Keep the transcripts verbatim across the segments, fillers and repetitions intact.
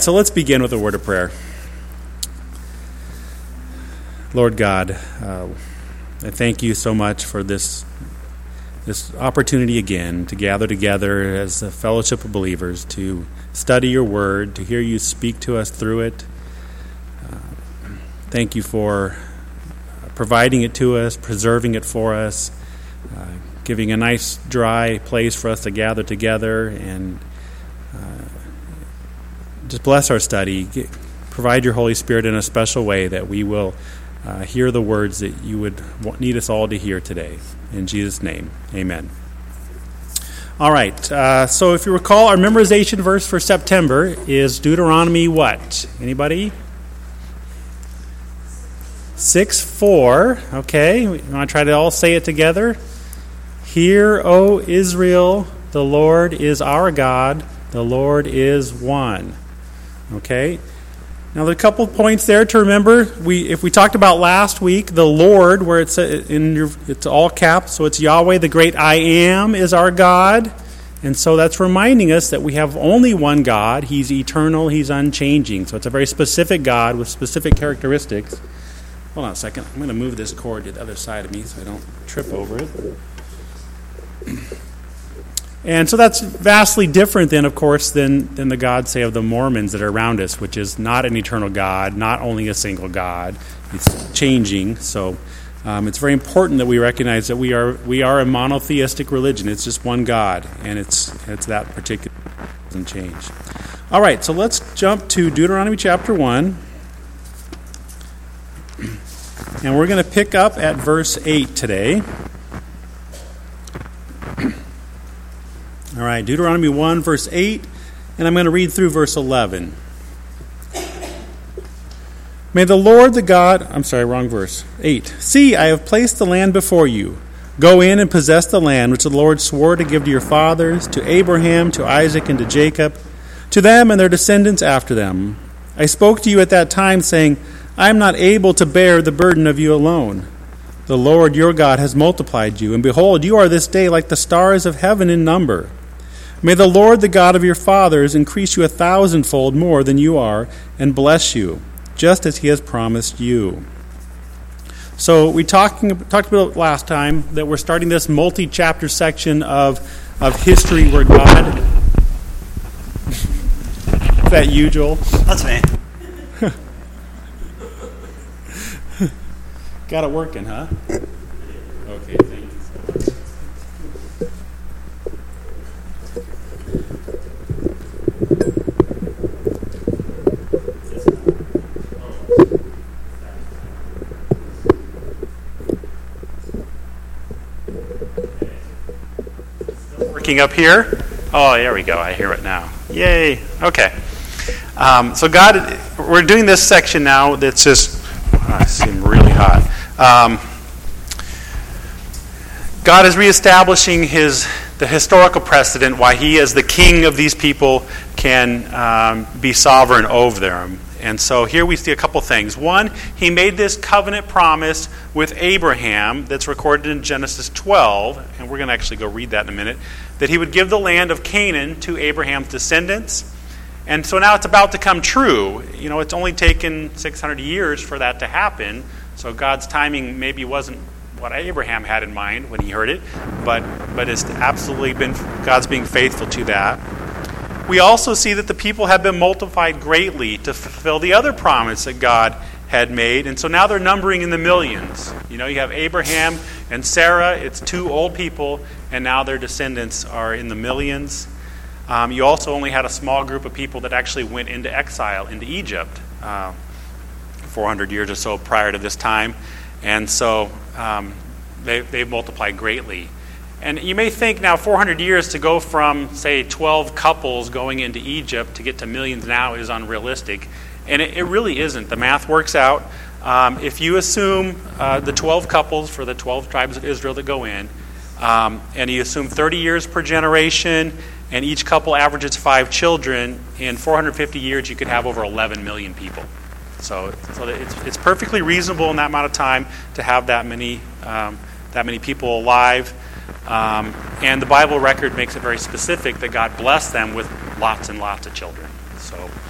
So let's begin with a word of prayer. Lord God, uh, I thank you so much for this this opportunity again to gather together as a fellowship of believers, to study your word, to hear you speak to us through it. Uh, thank you for providing it to us, preserving it for us, uh, giving a nice dry place for us to gather together, and uh, just bless our study. Get, provide your Holy Spirit in a special way that we will uh, hear the words that you would want, need us all to hear today. In Jesus' name, amen. All right, uh, so if you recall, our memorization verse for September is Deuteronomy what? Anybody? six four, okay. We want to try to all say it together. Hear, O Israel, the Lord is our God, the Lord is one. Okay. Now, there are a couple of points there to remember. We, if we talked about last week, the Lord, where it's in your, it's all caps, so it's Yahweh, the great I am, is our God, and so that's reminding us that we have only one God. He's eternal. He's unchanging. So it's a very specific God with specific characteristics. Hold on a second. I'm going to move this cord to the other side of me so I don't trip over it. And so that's vastly different than, of course, than, than the God, say, of the Mormons that are around us, which is not an eternal God, not only a single God. It's changing. So um, it's very important that we recognize that we are we are a monotheistic religion. It's just one God, and it's it's that particular doesn't change. All right, so let's jump to Deuteronomy chapter one. And we're going to pick up at verse eight today. All right, Deuteronomy one, verse eight, and I'm going to read through verse eleven. May the Lord the God, I'm sorry, wrong verse, eight. See, I have placed the land before you. Go in and possess the land which the Lord swore to give to your fathers, to Abraham, to Isaac, and to Jacob, to them and their descendants after them. I spoke to you at that time, saying, I am not able to bear the burden of you alone. The Lord your God has multiplied you, and behold, you are this day like the stars of heaven in number. May the Lord, the God of your fathers, increase you a thousandfold more than you are, and bless you, just as he has promised you. So we talking, talked about last time that we're starting this multi-chapter section of, of history where God... Is that you, Joel? That's me. Got it working, huh? Okay, thank you. Working up here? Oh, there we go. I hear it now. Yay. Okay. Um, so God, we're doing this section now that's just, oh, I seem really hot. Um, God is reestablishing his the historical precedent why he, as the king of these people, can um, be sovereign over them. And so here we see a couple things. One, he made this covenant promise with Abraham that's recorded in Genesis twelve, and we're going to actually go read that in a minute, that he would give the land of Canaan to Abraham's descendants. And so now it's about to come true. You know, it's only taken six hundred years for that to happen. So God's timing maybe wasn't what Abraham had in mind when he heard it, but but it's absolutely been God's being faithful to that. We also see that the people have been multiplied greatly to fulfill the other promise that God had made, and so now they're numbering in the millions. You know, you have Abraham and Sarah, it's two old people, and now their descendants are in the millions. Um, you also only had a small group of people that actually went into exile into Egypt uh, four hundred years or so prior to this time. And so um, they, they've multiplied greatly. And you may think now four hundred years to go from, say, twelve couples going into Egypt to get to millions now is unrealistic. And it, it really isn't. The math works out. Um, if you assume uh, the twelve couples for the twelve tribes of Israel that go in, um, and you assume thirty years per generation, and each couple averages five children, in four hundred fifty years you could have over eleven million people. So, so it's, it's perfectly reasonable in that amount of time to have that many um, that many people alive. Um, and the Bible record makes it very specific that God blessed them with lots and lots of children. So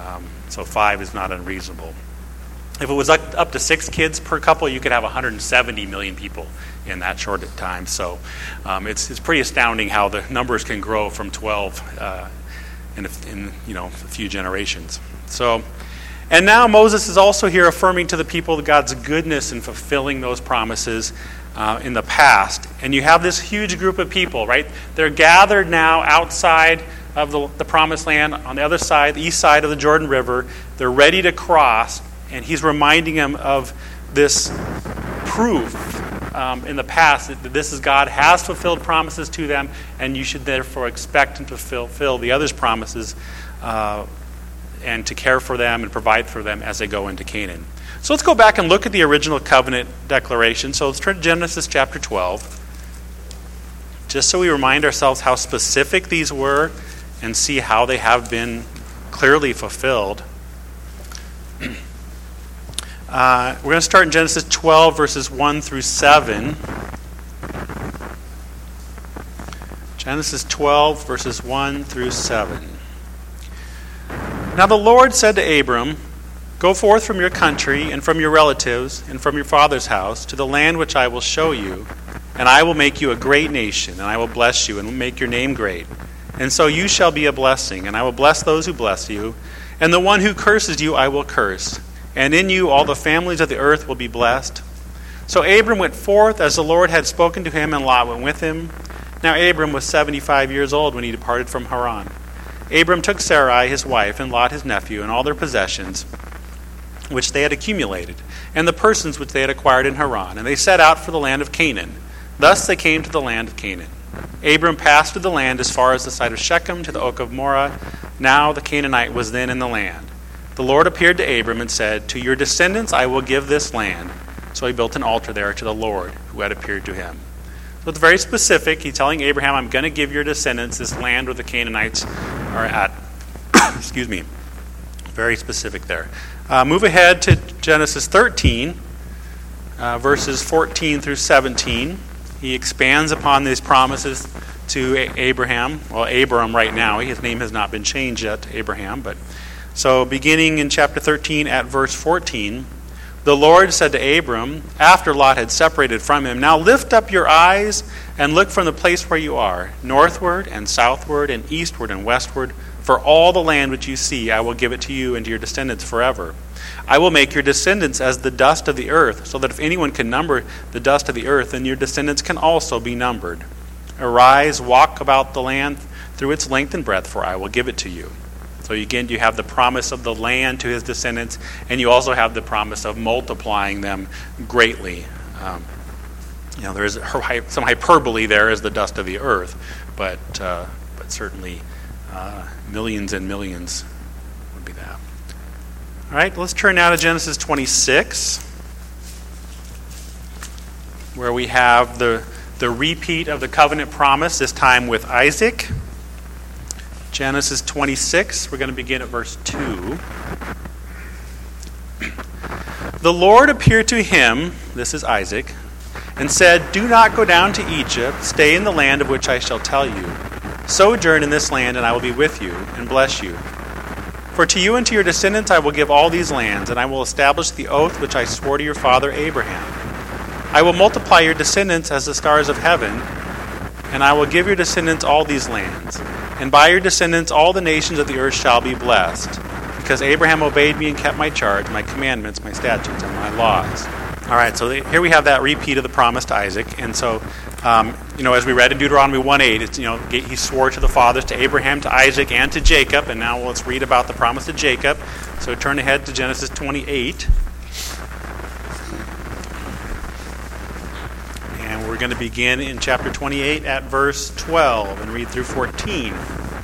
Um, so five is not unreasonable. If it was up, up to six kids per couple, you could have one hundred seventy million people in that short time. So um, it's it's pretty astounding how the numbers can grow from twelve uh, in, a, in you know a few generations. So, and now Moses is also here affirming to the people God's goodness in fulfilling those promises uh, in the past. And you have this huge group of people, right? They're gathered now outside of the, the promised land on the other side, the east side of the Jordan River. They're ready to cross, and he's reminding them of this proof um, in the past that this is God has fulfilled promises to them, and you should therefore expect him to fulfill the others' promises uh, and to care for them and provide for them as they go into Canaan. So let's go back and look at the original covenant declaration. So let's turn to Genesis chapter twelve, just so we remind ourselves how specific these were and see how they have been clearly fulfilled. Uh, we're going to start in Genesis twelve, verses one through seven. Genesis twelve, verses one through seven. Now the Lord said to Abram, "Go forth from your country and from your relatives and from your father's house to the land which I will show you, and I will make you a great nation, and I will bless you and will make your name great. And so you shall be a blessing, and I will bless those who bless you, and the one who curses you I will curse. And in you all the families of the earth will be blessed." So Abram went forth as the Lord had spoken to him, and Lot went with him. Now Abram was seventy-five years old when he departed from Haran. Abram took Sarai his wife, and Lot his nephew, and all their possessions which they had accumulated, and the persons which they had acquired in Haran, and they set out for the land of Canaan. Thus they came to the land of Canaan. Abram passed through the land as far as the site of Shechem to the oak of Moreh. Now the Canaanite was then in the land. The Lord appeared to Abram and said, "To your descendants I will give this land." So he built an altar there to the Lord who had appeared to him. So it's very specific. He's telling Abraham, I'm going to give your descendants this land where the Canaanites are at. Excuse me. Very specific there. Uh, move ahead to Genesis thirteen, uh, verses fourteen through seventeen. He expands upon these promises to a- Abraham. Well, Abram right now. His name has not been changed yet to Abraham, but... So beginning in chapter thirteen at verse fourteen, the Lord said to Abram, after Lot had separated from him, "Now lift up your eyes and look from the place where you are, northward and southward and eastward and westward. For all the land which you see, I will give it to you and to your descendants forever. I will make your descendants as the dust of the earth, so that if anyone can number the dust of the earth, then your descendants can also be numbered. Arise, walk about the land through its length and breadth, for I will give it to you." So again, you have the promise of the land to his descendants, and you also have the promise of multiplying them greatly. Um, you know, there's some hyperbole there as the dust of the earth, but uh, but certainly uh, millions and millions would be that. All right, let's turn now to Genesis twenty-six, where we have the the repeat of the covenant promise, this time with Isaac. Genesis twenty-six, we're going to begin at verse two. The Lord appeared to him, this is Isaac, and said, "Do not go down to Egypt. Stay in the land of which I shall tell you. Sojourn in this land, and I will be with you, and bless you. For to you and to your descendants I will give all these lands, and I will establish the oath which I swore to your father Abraham. I will multiply your descendants as the stars of heaven, and I will give your descendants all these lands. And by your descendants all the nations of the earth shall be blessed, because Abraham obeyed me and kept my charge, my commandments, my statutes, and my laws." All right, so here we have that repeat of the promise to Isaac. And so, um, you know, as we read in Deuteronomy one eight, it's, you know, he swore to the fathers, to Abraham, to Isaac, and to Jacob. And now let's read about the promise to Jacob. So turn ahead to Genesis twenty-eight. And we're going to begin in chapter twenty-eight at verse twelve and read through fourteen.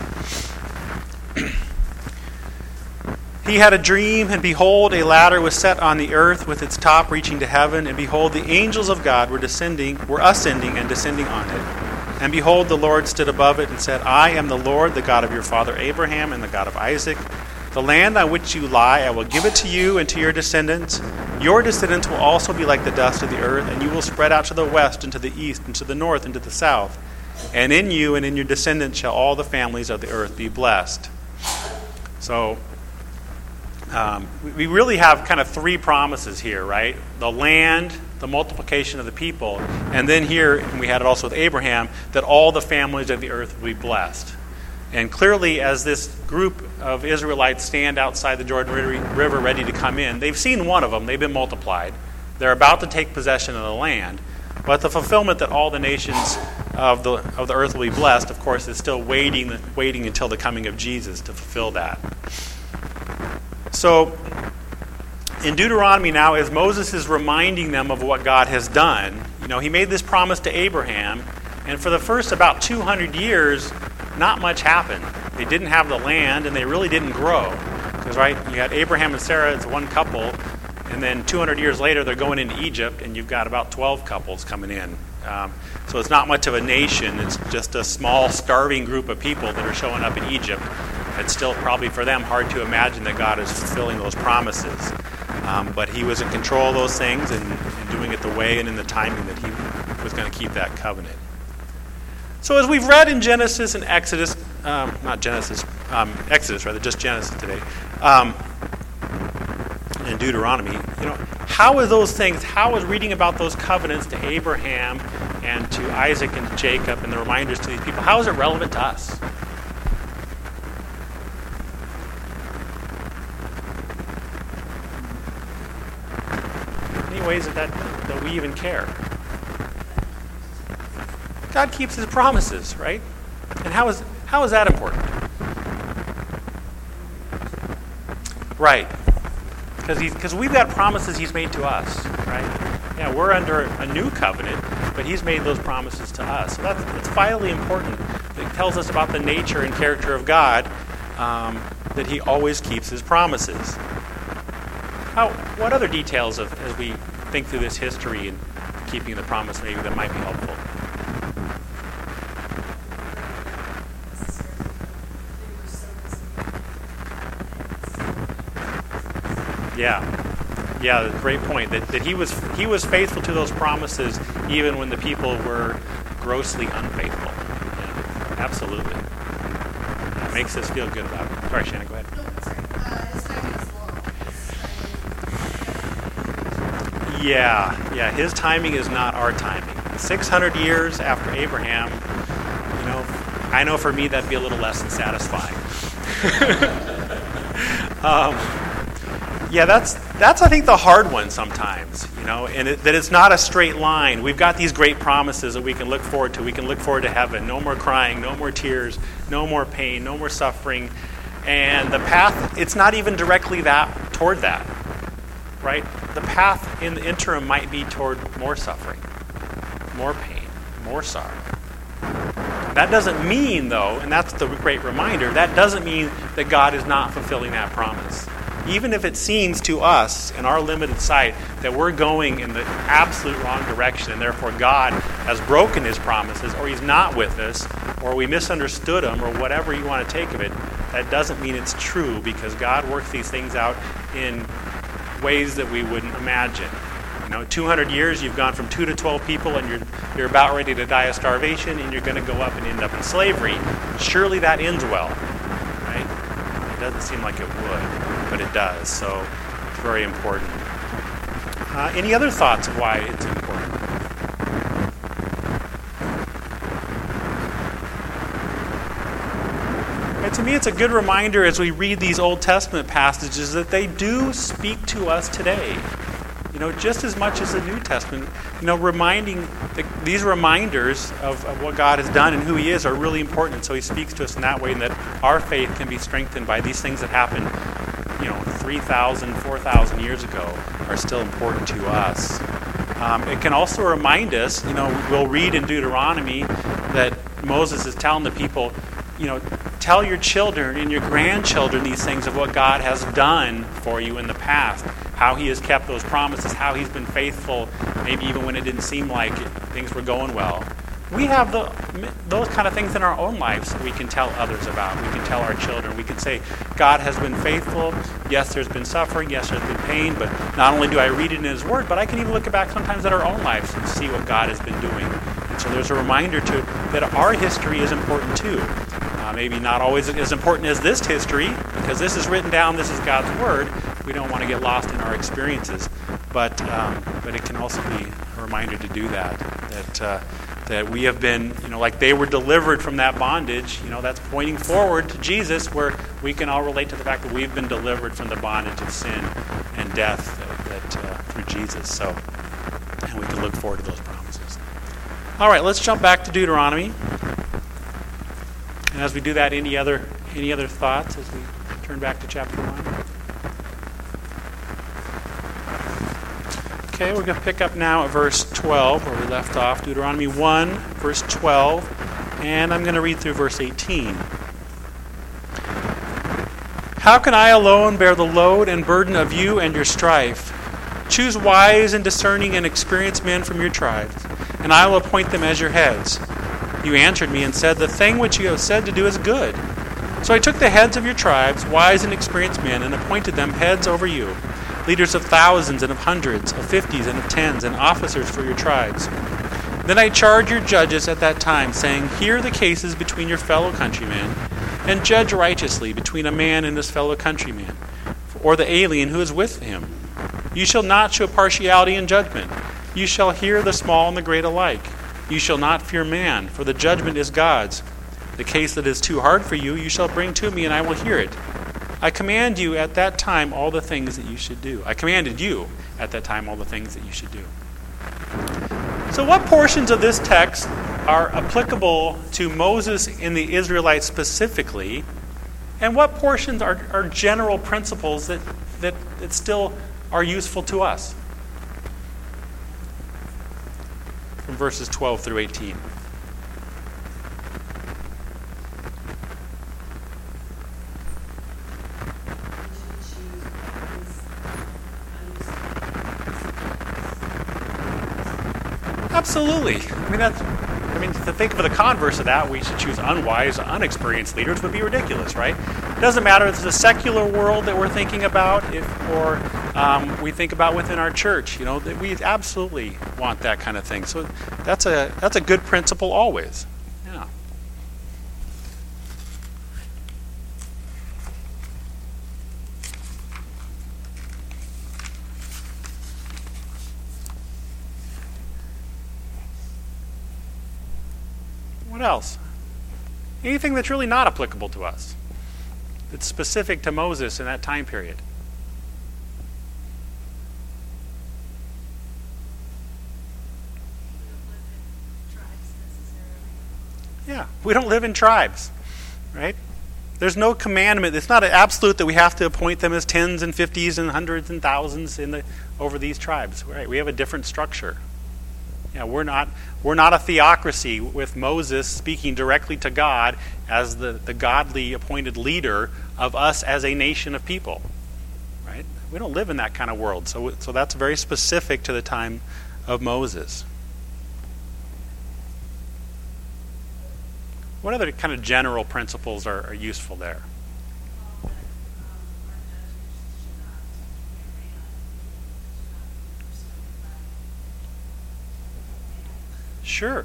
He had a dream, and behold, a ladder was set on the earth with its top reaching to heaven, and behold, the angels of God were descending, were ascending and descending on it. And behold, the Lord stood above it and said, "I am the Lord, the God of your father Abraham and the God of Isaac. The land on which you lie, I will give it to you and to your descendants. Your descendants will also be like the dust of the earth, and you will spread out to the west and to the east and to the north and to the south. And in you and in your descendants shall all the families of the earth be blessed." So, um, we really have kind of three promises here, right? The land, the multiplication of the people, and then here, and we had it also with Abraham, that all the families of the earth will be blessed. And clearly, as this group of Israelites stand outside the Jordan River ready to come in, they've seen one of them. They've been multiplied. They're about to take possession of the land. But the fulfillment that all the nations of the of the earth will be blessed, of course, is still waiting, waiting until the coming of Jesus to fulfill that. So, in Deuteronomy now, as Moses is reminding them of what God has done, you know, he made this promise to Abraham, and for the first about two hundred years, not much happened. They didn't have the land, and they really didn't grow. Because, right, you had Abraham and Sarah as one couple, and then two hundred years later, they're going into Egypt, and you've got about twelve couples coming in. Um, so it's not much of a nation. It's just a small, starving group of people that are showing up in Egypt. It's still probably for them hard to imagine that God is fulfilling those promises. Um, but he was in control of those things and, and doing it the way and in the timing that he was going to keep that covenant. So as we've read in Genesis and Exodus, um, not Genesis, um, Exodus rather, just Genesis today, um, and Deuteronomy, you know, how is those things, how is reading about those covenants to Abraham and to Isaac and to Jacob and the reminders to these people, how is it relevant to us? Any ways that, that, that we even care? God keeps his promises, right? And how is how is that important? Right. Because because we've got promises he's made to us, right? Yeah, we're under a new covenant, but he's made those promises to us. So that's, that's vitally important. It tells us about the nature and character of God, um, that he always keeps his promises. How? What other details of, as we think through this history and keeping the promise maybe that might be helpful? Yeah, yeah, great point. That, that he was he was faithful to those promises even when the people were grossly unfaithful. Yeah, absolutely. It makes us feel good about it. Sorry, Shannon, go ahead. No, sorry. Uh, his timing is long. Yeah, yeah. His timing is not our timing. Six hundred years after Abraham, you know, I know for me that'd be a little less than satisfying. um, Yeah, that's that's I think the hard one sometimes, you know, and it, that it's not a straight line. We've got these great promises that we can look forward to. We can look forward to heaven. No more crying, no more tears, no more pain, no more suffering. And the path, it's not even directly that toward that, right? The path in the interim might be toward more suffering, more pain, more sorrow. That doesn't mean, though, and that's the great reminder, that doesn't mean that God is not fulfilling that promise. Even if it seems to us, in our limited sight, that we're going in the absolute wrong direction, and therefore God has broken his promises, or he's not with us, or we misunderstood him, or whatever you want to take of it, that doesn't mean it's true, because God works these things out in ways that we wouldn't imagine. You know, two hundred years, you've gone from two to twelve people, and you're you're about ready to die of starvation, and you're going to go up and end up in slavery. Surely that ends well, right? It doesn't seem like it would, but it does. So it's very important. Uh, any other thoughts of why it's important? And to me, it's a good reminder as we read these Old Testament passages that they do speak to us today. You know, just as much as the New Testament, you know, reminding, the, these reminders of, of what God has done and who he is are really important. And so he speaks to us in that way, and that our faith can be strengthened by these things that happened, you know, three thousand, four thousand years ago are still important to us. Um, it can also remind us, you know, we'll read in Deuteronomy that Moses is telling the people, you know, tell your children and your grandchildren these things of what God has done for you in the past, how he has kept those promises, how he's been faithful, maybe even when it didn't seem like it, things were going well. We have the, those kind of things in our own lives that we can tell others about. We can tell our children. We can say, God has been faithful. Yes, there's been suffering. Yes, there's been pain. But not only do I read it in his word, but I can even look back sometimes at our own lives and see what God has been doing. And so there's a reminder to that our history is important too. Uh, maybe not always as important as this history, because this is written down, this is God's Word. We don't want to get lost in our experiences. But um, but it can also be a reminder to do that, that uh, that we have been, you know, like they were delivered from that bondage. You know, that's pointing forward to Jesus, where we can all relate to the fact that we've been delivered from the bondage of sin and death that, that uh, through Jesus. So, and we can look forward to those promises. All right, let's jump back to Deuteronomy. And as we do that, any other any other thoughts as we turn back to chapter one? Okay, we're going to pick up now at verse twelve, where we left off. Deuteronomy one, verse twelve, and I'm going to read through verse eighteen. How can I alone bear the load and burden of you and your strife? Choose wise and discerning and experienced men from your tribes, and I will appoint them as your heads. You answered me and said, the thing which you have said to do is good. So I took the heads of your tribes, wise and experienced men, and appointed them heads over you, leaders of thousands and of hundreds, of fifties and of tens, and officers for your tribes. Then I charged your judges at that time, saying, hear the cases between your fellow countrymen, and judge righteously between a man and his fellow countryman, or the alien who is with him. You shall not show partiality in judgment. You shall hear the small and the great alike. You shall not fear man, for the judgment is God's. The case that is too hard for you, you shall bring to me, and I will hear it. I command you at that time all the things that you should do. I commanded you at that time all the things that you should do. So what portions of this text are applicable to Moses and the Israelites specifically, and what portions are, are general principles that, that, that still are useful to us? From verses twelve through eighteen. Absolutely. I mean, that's. I mean, to think of the converse of that, we should choose unwise, unexperienced leaders would be ridiculous, right? It doesn't matter if it's a secular world that we're thinking about, if or um, we think about within our church. You know, that we absolutely want that kind of thing. So that's a that's a good principle always. Yeah. What else? Anything that's really not applicable to us. It's specific to Moses in that time period. Yeah, we don't live in tribes, right? There's no commandment. It's not an absolute that we have to appoint them as tens and fifties and hundreds and thousands in the over these tribes, right? We have a different structure. Yeah, we're not we're not a theocracy with Moses speaking directly to God as the, the godly appointed leader of us as a nation of people, right? We don't live in that kind of world. So so that's very specific to the time of Moses. What other kind of general principles are, are useful there? Sure.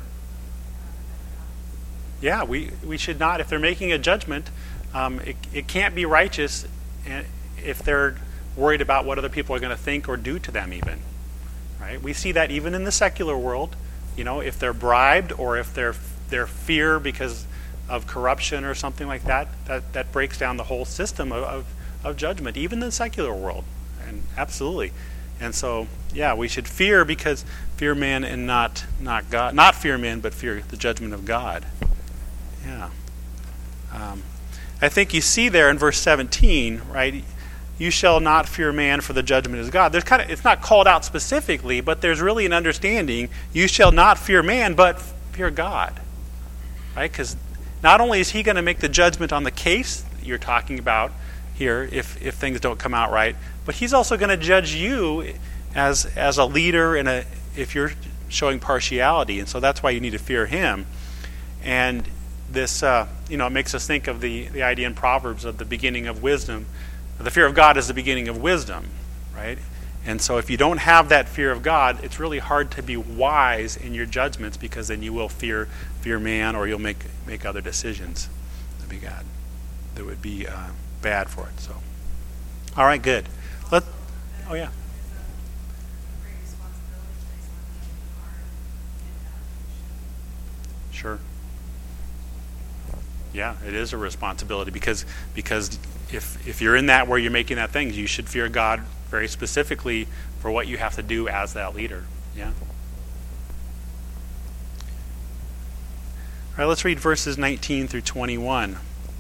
Yeah, we, we should not, if they're making a judgment, um, it, it can't be righteous if they're worried about what other people are going to think or do to them even. Right? We see that even in the secular world. You know, if they're bribed or if they're their fear because of corruption or something like that, that, that breaks down the whole system of, of, of judgment, even in the secular world. And absolutely. And so, yeah, we should fear because fear man and not not God. Not fear man, but fear the judgment of God. Yeah. Um, I think you see there in verse seventeen, right? You shall not fear man, for the judgment is God. There's kind of it's not called out specifically, but there's really an understanding. You shall not fear man, but fear God, right? Because not only is He going to make the judgment on the case that you're talking about here, if if things don't come out right, but He's also going to judge you as as a leader and a if you're showing partiality, and so that's why you need to fear Him. And this, uh, you know, it makes us think of the the idea in Proverbs of the beginning of wisdom. The fear of God is the beginning of wisdom, right? And so if you don't have that fear of God, it's really hard to be wise in your judgments because then you will fear fear man or you'll make make other decisions be bad. That would be uh, bad for it. So, all right, good. Let. Oh yeah. Sure. Yeah, it is a responsibility because because if if you're in that where you're making that thing, you should fear God very specifically for what you have to do as that leader. Yeah. All right, let's read verses nineteen through twenty-one.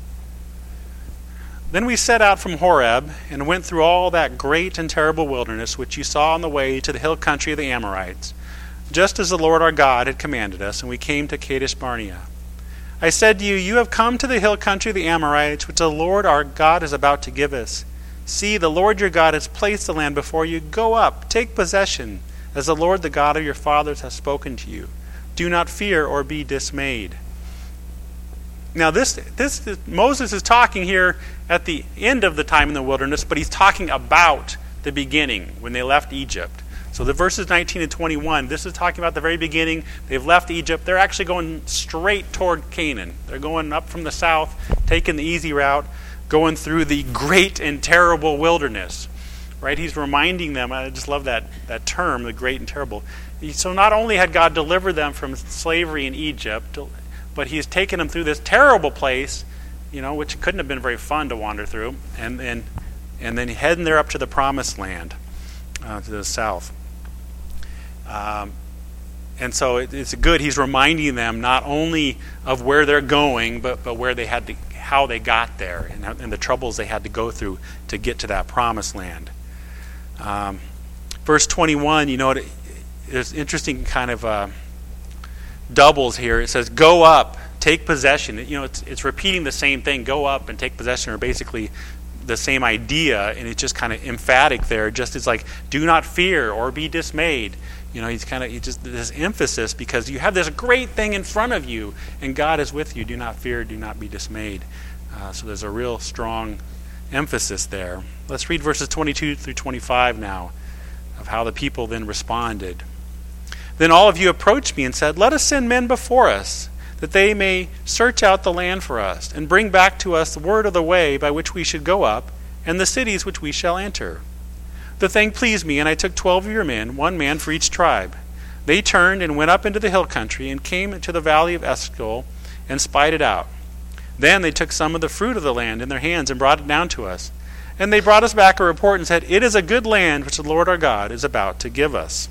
Then we set out from Horeb and went through all that great and terrible wilderness which you saw on the way to the hill country of the Amorites, just as the Lord our God had commanded us, and we came to Kadesh Barnea. I said to you, you have come to the hill country of the Amorites, which the Lord our God is about to give us. See, the Lord your God has placed the land before you. Go up, take possession, as the Lord the God of your fathers has spoken to you. Do not fear or be dismayed. Now this, this Moses is talking here at the end of the time in the wilderness, but he's talking about the beginning, when they left Egypt. So the verses nineteen and twenty-one, this is talking about the very beginning. They've left Egypt. They're actually going straight toward Canaan. They're going up from the south, taking the easy route, going through the great and terrible wilderness. Right? He's reminding them, I just love that, that term, the great and terrible. So not only had God delivered them from slavery in Egypt, but he's taken them through this terrible place, you know, which couldn't have been very fun to wander through, and then and then heading there up to the promised land, uh, to the south. Um, and so it, it's good. He's reminding them not only of where they're going, but but where they had to, how they got there, and, how, and the troubles they had to go through to get to that promised land. Um, verse twenty-one, you know, it, there's interesting kind of uh, doubles here. It says, "Go up, take possession." You know, it's it's repeating the same thing. Go up and take possession, or basically the same idea, and it's just kind of emphatic there. Just it's like, do not fear or be dismayed. You know, he's kind of he just this emphasis because you have this great thing in front of you, and God is with you. Do not fear, do not be dismayed. Uh, so there's a real strong emphasis there. Let's read verses twenty-two through twenty-five now, of how the people then responded. Then all of you approached me and said, "Let us send men before us, that they may search out the land for us, and bring back to us the word of the way by which we should go up, and the cities which we shall enter." The thing pleased me, and I took twelve of your men, one man for each tribe. They turned and went up into the hill country, and came to the valley of Eshcol, and spied it out. Then they took some of the fruit of the land in their hands, and brought it down to us. And they brought us back a report, and said, "It is a good land which the Lord our God is about to give us."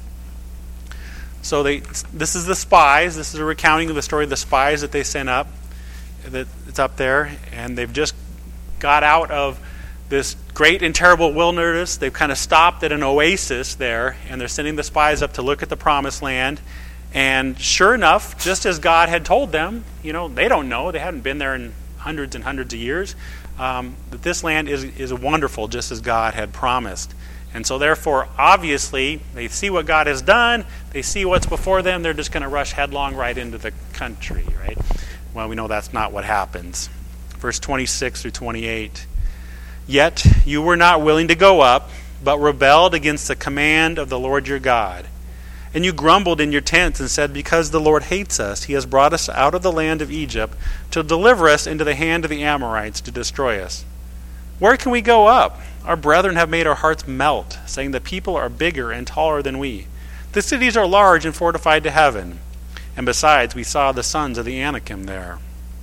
So they, this is the spies. This is a recounting of the story of the spies that they sent up. That it's up there, and they've just got out of this great and terrible wilderness. They've kind of stopped at an oasis there, and they're sending the spies up to look at the promised land. And sure enough, just as God had told them, you know, they don't know. They haven't been there in hundreds and hundreds of years. Um, that this land is is wonderful, just as God had promised. And so therefore, obviously, they see what God has done. They see what's before them. They're just going to rush headlong right into the country, right? Well, we know that's not what happens. Verse twenty-six through twenty-eight. Yet you were not willing to go up, but rebelled against the command of the Lord your God. And you grumbled in your tents and said, "Because the Lord hates us, he has brought us out of the land of Egypt to deliver us into the hand of the Amorites to destroy us. Where can we go up? Our brethren have made our hearts melt, saying the people are bigger and taller than we. The cities are large and fortified to heaven. And besides, we saw the sons of the Anakim there."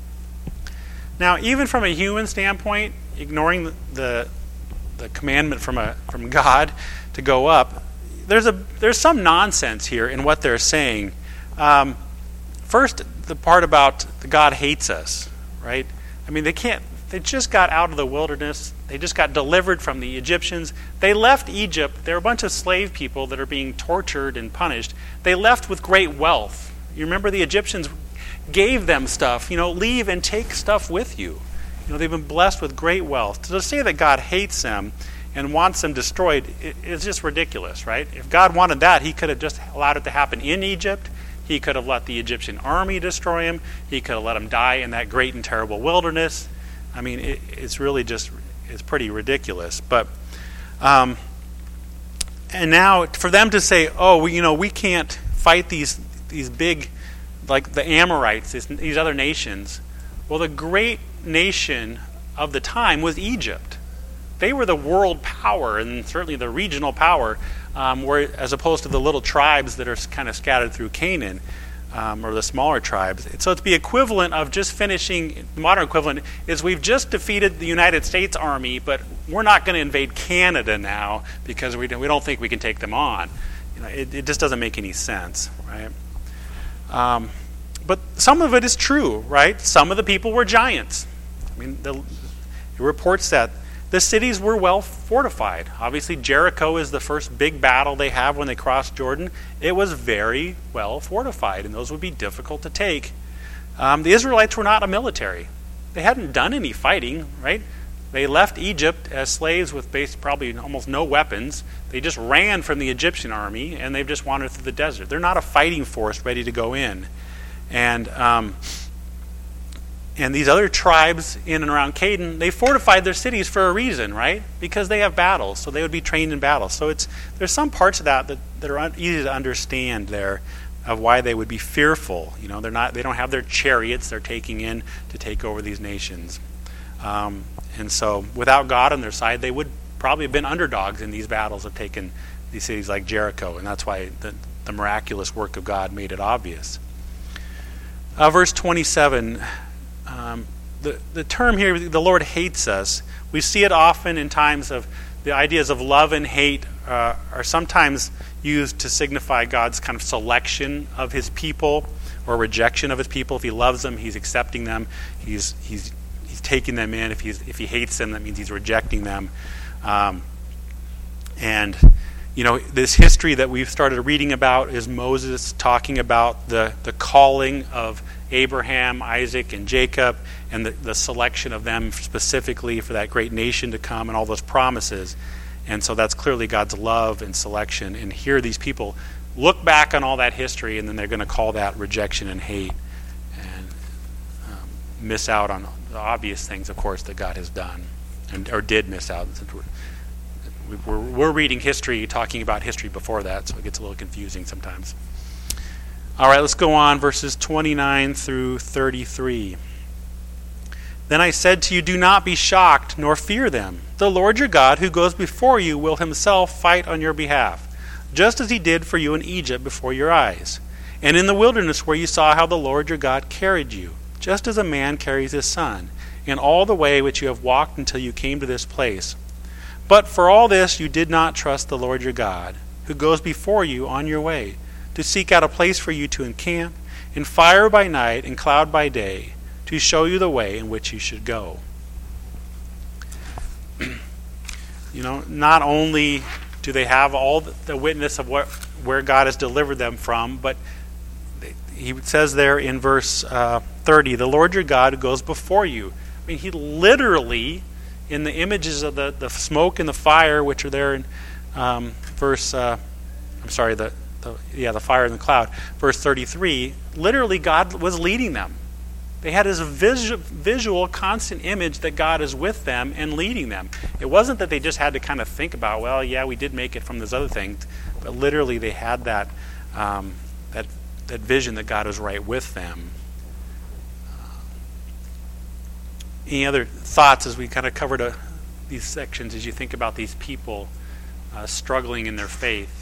Now, even from a human standpoint, ignoring the the, the commandment from a from God to go up, there's a there's some nonsense here in what they're saying. Um, first, the part about God hates us, right? I mean, they can't. They just got out of the wilderness. They just got delivered from the Egyptians. They left Egypt. They're a bunch of slave people that are being tortured and punished. They left with great wealth. You remember the Egyptians gave them stuff. You know, leave and take stuff with you. You know, they've been blessed with great wealth. To say that God hates them and wants them destroyed is just ridiculous, right? If God wanted that, he could have just allowed it to happen in Egypt. He could have let the Egyptian army destroy him. He could have let them die in that great and terrible wilderness. I mean, it, it's really just, it's pretty ridiculous. But, um, and now for them to say, oh, we, you know, we can't fight these these big, like the Amorites, these, these other nations. Well, the great nation of the time was Egypt. They were the world power and certainly the regional power, um, where, as opposed to the little tribes that are kind of scattered through Canaan, um, or the smaller tribes. So it's the equivalent of just finishing, the modern equivalent is we've just defeated the United States Army, but we're not going to invade Canada now because we don't, we don't think we can take them on. You know, it, it just doesn't make any sense, right? Um, but some of it is true, right? Some of the people were giants. I mean, the, it reports that the cities were well fortified. Obviously, Jericho is the first big battle they have when they cross Jordan. It was very well fortified, and those would be difficult to take. Um, the Israelites were not a military. They hadn't done any fighting, right? They left Egypt as slaves with base, probably almost no weapons. They just ran from the Egyptian army, and they've just wandered through the desert. They're not a fighting force ready to go in. And um, and these other tribes in and around Canaan, they fortified their cities for a reason, right? Because they have battles, so they would be trained in battle. So it's there's some parts of that that, that are un- easy to understand there, of why they would be fearful. You know, they're not they don't have their chariots they're taking in to take over these nations. Um, and so without God on their side, they would probably have been underdogs in these battles of taking these cities like Jericho, and that's why the, the miraculous work of God made it obvious. Uh, verse twenty-seven, um, the, the term here, the Lord hates us, we see it often in times of the ideas of love and hate uh, are sometimes used to signify God's kind of selection of his people or rejection of his people. If he loves them, he's accepting them. He's he's he's taking them in. If he's if he hates them, that means he's rejecting them. Um, and you know, this history that we've started reading about is Moses talking about the the calling of Abraham, Isaac, and Jacob, and the, the selection of them specifically for that great nation to come, and all those promises. And so that's clearly God's love and selection. And here these people look back on all that history, and then they're going to call that rejection and hate, and um, miss out on the obvious things, of course, that God has done, and or did miss out. We're, we're, we're reading history, talking about history before that, so it gets a little confusing sometimes. All right, let's go on, verses twenty-nine through thirty-three. Then I said to you, do not be shocked, nor fear them. The Lord your God, who goes before you, will himself fight on your behalf, just as he did for you in Egypt before your eyes, and in the wilderness where you saw how the Lord your God carried you, just as a man carries his son, in all the way which you have walked until you came to this place. But for all this you did not trust the Lord your God, who goes before you on your way, to seek out a place for you to encamp, in fire by night and cloud by day, to show you the way in which you should go. You know, not only do they have all the witness of what where God has delivered them from, but they, he says there in verse uh, thirty, the Lord your God who goes before you. I mean, he literally, in the images of the, the smoke and the fire, which are there in um, verse, uh, I'm sorry, the, the yeah, the fire and the cloud, verse thirty-three, literally God was leading them. They had this visual, visual, constant image that God is with them and leading them. It wasn't that they just had to kind of think about, well, yeah, we did make it from this other thing, but literally they had that um, that that vision that God was right with them. Uh, any other thoughts as we kind of covered a, these sections as you think about these people uh, struggling in their faith?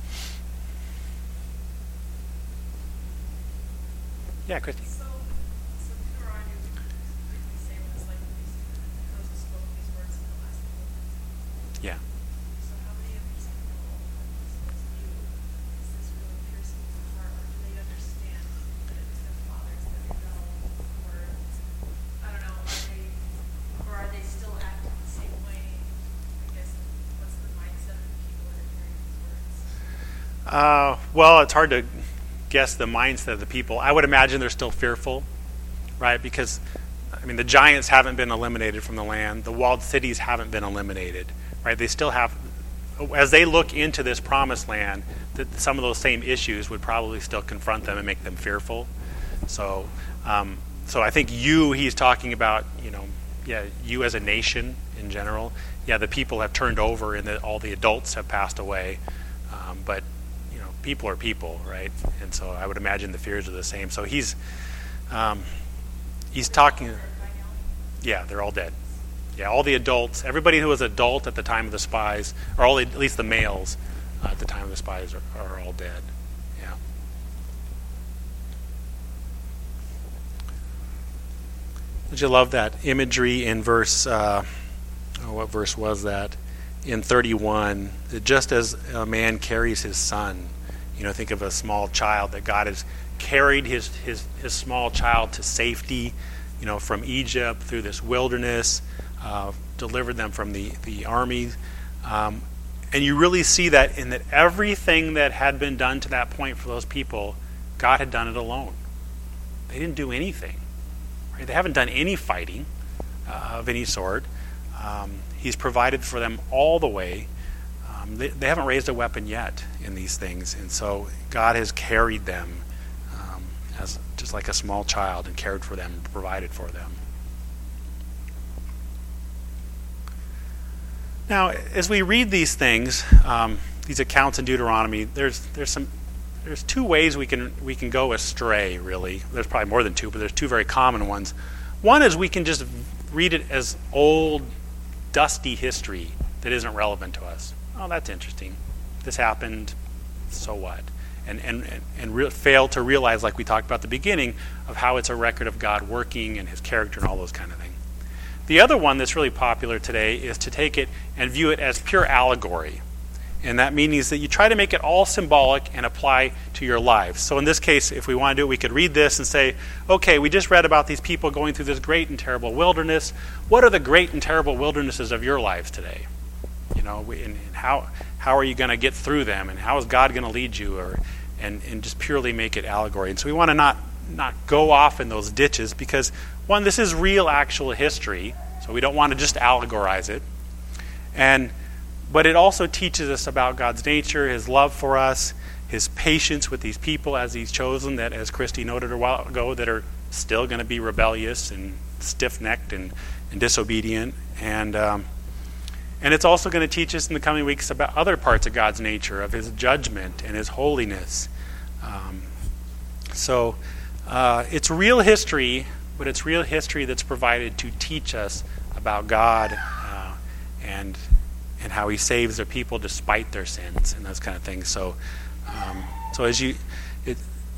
Yeah, Christy. Yeah. So how many of these people view is this really piercing to the heart, or do they understand that it was their fathers that fell, or I don't know, are they, or are they still acting the same way? I guess what's the mindset of the people that are hearing these words? Uh, well, it's hard to guess the mindset of the people. I would imagine they're still fearful, right? Because I mean, the giants haven't been eliminated from the land. The walled cities haven't been eliminated. Right, they still have, as they look into this promised land, that some of those same issues would probably still confront them and make them fearful. So, um, so I think you, he's talking about, you know, yeah, you as a nation in general. Yeah, the people have turned over and the, all the adults have passed away, um, but you know, people are people, right? And so I would imagine the fears are the same. So he's, um, he's talking. Yeah, they're all dead. Yeah, all the adults, everybody who was adult at the time of the spies, or all the, at least the males uh, at the time of the spies are, are all dead. Yeah. Did you love that imagery in verse, uh, oh, what verse was that? In thirty-one, that just as a man carries his son, you know, think of a small child, that God has carried his, his, his small child to safety, you know, from Egypt through this wilderness, uh, delivered them from the, the army. Um, and you really see that in that everything that had been done to that point for those people, God had done it alone. They didn't do anything. Right? They haven't done any fighting uh, of any sort. Um, he's provided for them all the way. Um, they, they haven't raised a weapon yet in these things. And so God has carried them um, as just like a small child and cared for them, provided for them. Now, as we read these things, um, these accounts in Deuteronomy, there's there's some there's two ways we can we can go astray. Really, there's probably more than two, but there's two very common ones. One is we can just read it as old, dusty history that isn't relevant to us. Oh, that's interesting. This happened. So what? And and and, and re- fail to realize, like we talked about at the beginning, of how it's a record of God working and His character and all those kind of things. The other one that's really popular today is to take it and view it as pure allegory. And that means that you try to make it all symbolic and apply to your lives. So in this case, if we want to do it, we could read this and say, okay, we just read about these people going through this great and terrible wilderness. What are the great and terrible wildernesses of your lives today? You know, and, and how how are you going to get through them? And how is God going to lead you? Or and, and just purely make it allegory. And so we want to not not go off in those ditches because, one, this is real actual history, so we don't want to just allegorize it. And but it also teaches us about God's nature, His love for us, His patience with these people as He's chosen, that, as Christy noted a while ago, that are still going to be rebellious and stiff-necked and, and disobedient. And um, and it's also going to teach us in the coming weeks about other parts of God's nature, of His judgment and His holiness. Um, so uh, it's real history, but it's real history that's provided to teach us about God uh, and and how He saves their people despite their sins and those kind of things. So, um, so as you, it,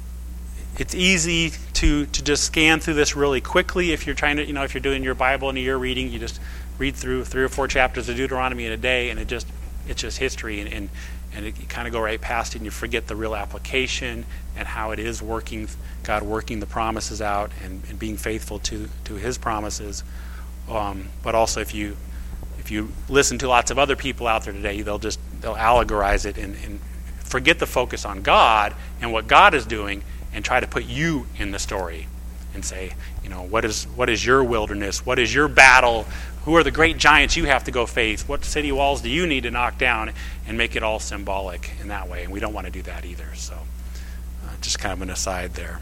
it's easy to to just scan through this really quickly. If you're trying to, you know, if you're doing your Bible in a year reading, you just read through three or four chapters of Deuteronomy in a day, and it just it's just history, and and, and it, you kind of go right past it, and you forget the real application and how it is working, God working the promises out and, and being faithful to to His promises. Um, but also, if you If you listen to lots of other people out there today, they'll just they'll allegorize it and, and forget the focus on God and what God is doing, and try to put you in the story and say, you know, what is what is your wilderness? What is your battle? Who are the great giants you have to go face? What city walls do you need to knock down? And make it all symbolic in that way. And we don't want to do that either. So, uh, just kind of an aside there.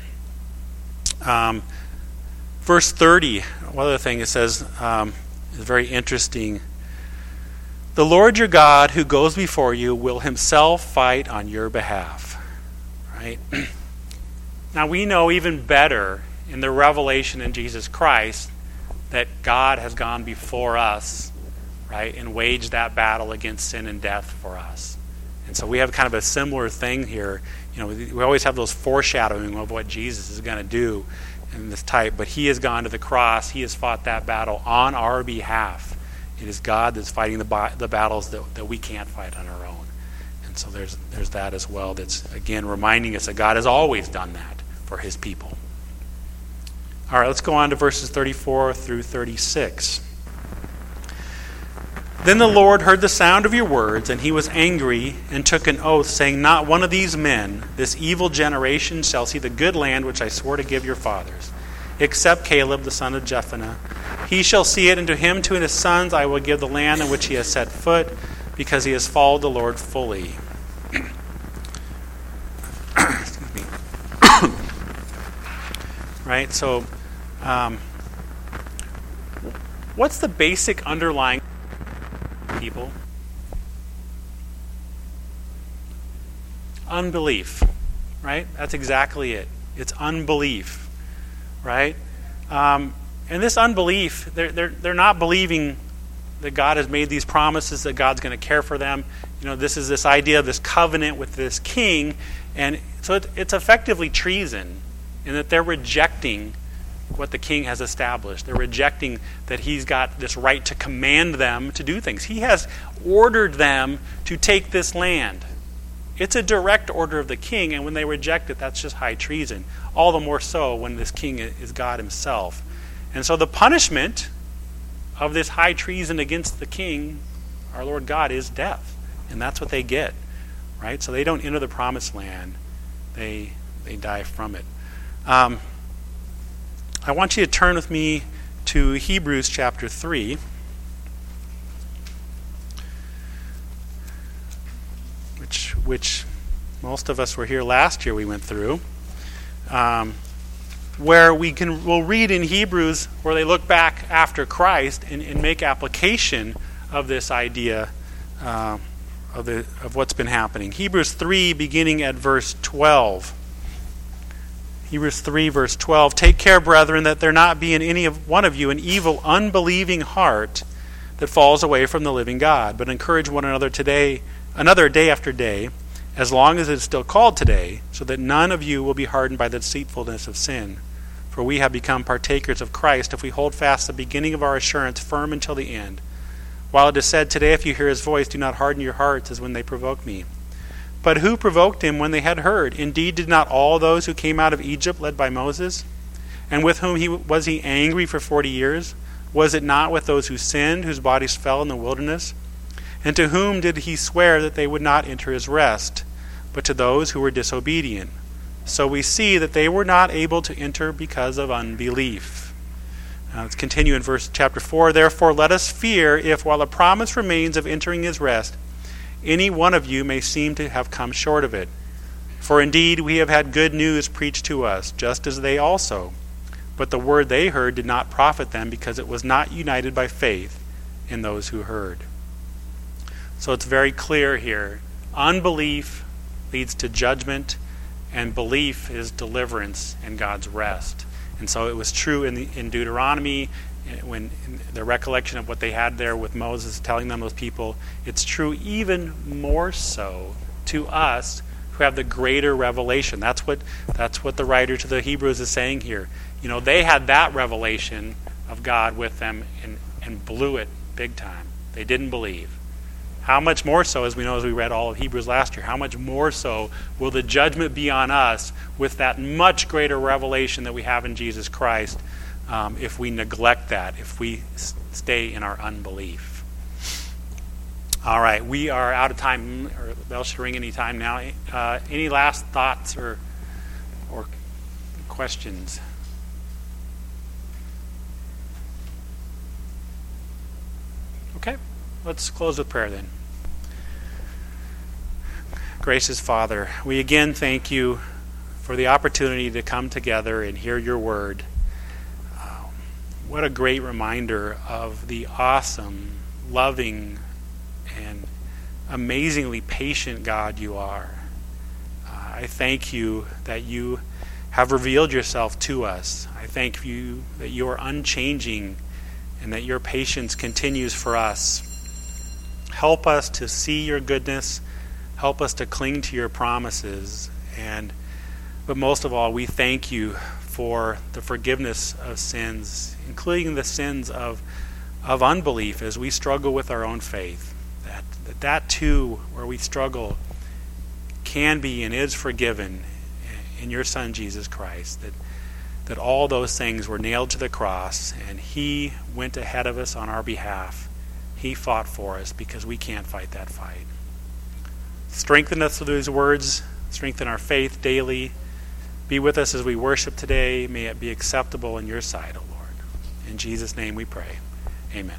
Um, verse thirty. One other thing it says um, is very interesting. The Lord your God who goes before you will Himself fight on your behalf. Right? Now we know even better in the revelation in Jesus Christ that God has gone before us, right, and waged that battle against sin and death for us. And so we have kind of a similar thing here. You know, we always have those foreshadowing of what Jesus is going to do in this type, but He has gone to the cross. He has fought that battle on our behalf. It is God that's fighting the ba- the battles that, that we can't fight on our own. And so there's there's that as well. That's, again, reminding us that God has always done that for His people. All right, let's go on to verses thirty-four through thirty-six. Then the Lord heard the sound of your words, and He was angry and took an oath, saying, not one of these men, this evil generation, shall see the good land which I swore to give your fathers, except Caleb the son of Jephunneh. He shall see it, and to him, to his sons, I will give the land in which he has set foot, because he has followed the Lord fully. Excuse me. Right, so um, what's the basic underlying people? Unbelief, right? That's exactly it. It's unbelief, right? Um, And this unbelief, they're, they're, they're not believing that God has made these promises, that God's going to care for them. You know, this is this idea of this covenant with this king. And so it, it's effectively treason in that they're rejecting what the king has established. They're rejecting that he's got this right to command them to do things. He has ordered them to take this land. It's a direct order of the king, and when they reject it, that's just high treason. All the more so when this king is God himself. And so the punishment of this high treason against the king, our Lord God, is death. And that's what they get, right? So they don't enter the promised land. They they die from it. Um, I want you to turn with me to Hebrews chapter three. Which, which most of us were here last year we went through. Um, where we can we'll read in Hebrews where they look back after Christ and, and make application of this idea uh, of the of what's been happening. Hebrews three, beginning at verse twelve. Hebrews three, verse twelve. Take care, brethren, that there not be in any of one of you an evil, unbelieving heart that falls away from the living God, but encourage one another today, another day after day, as long as it is still called today, so that none of you will be hardened by the deceitfulness of sin. For we have become partakers of Christ if we hold fast the beginning of our assurance firm until the end. While it is said, today if you hear his voice, do not harden your hearts as when they provoked me. But who provoked him when they had heard? Indeed, did not all those who came out of Egypt led by Moses? And with whom he was he angry for forty years? Was it not with those who sinned, whose bodies fell in the wilderness? And to whom did he swear that they would not enter his rest, but to those who were disobedient? So we see that they were not able to enter because of unbelief. Now let's continue in verse chapter four. Therefore let us fear if, while a promise remains of entering his rest, any one of you may seem to have come short of it. For indeed we have had good news preached to us, just as they also. But the word they heard did not profit them, because it was not united by faith in those who heard. So it's very clear here. Unbelief leads to judgment, and belief is deliverance and God's rest. And so it was true in, the, in Deuteronomy, when in the recollection of what they had there with Moses telling them, those people, it's true even more so to us who have the greater revelation. That's what that's what the writer to the Hebrews is saying here. You know, they had that revelation of God with them and, and blew it big time. They didn't believe. How much more so, as we know as we read all of Hebrews last year, how much more so will the judgment be on us with that much greater revelation that we have in Jesus Christ um, if we neglect that, if we s- stay in our unbelief. All right, we are out of time, or the bell should ring any time now. Uh, any last thoughts or or questions? Okay, let's close with prayer then. Gracious Father, we again thank you for the opportunity to come together and hear your word. Uh, what a great reminder of the awesome, loving, and amazingly patient God you are. Uh, I thank you that you have revealed yourself to us. I thank you that you are unchanging and that your patience continues for us. Help us to see your goodness. Help us to cling to your promises. And but most of all, we thank you for the forgiveness of sins, including the sins of of unbelief as we struggle with our own faith. That that, that too, where we struggle, can be and is forgiven in your Son Jesus Christ. That that all those things were nailed to the cross, and he went ahead of us on our behalf. He fought for us because we can't fight that fight. Strengthen us with these words. Strengthen our faith daily. Be with us as we worship today. May it be acceptable in your sight, O Lord. In Jesus' name we pray. Amen.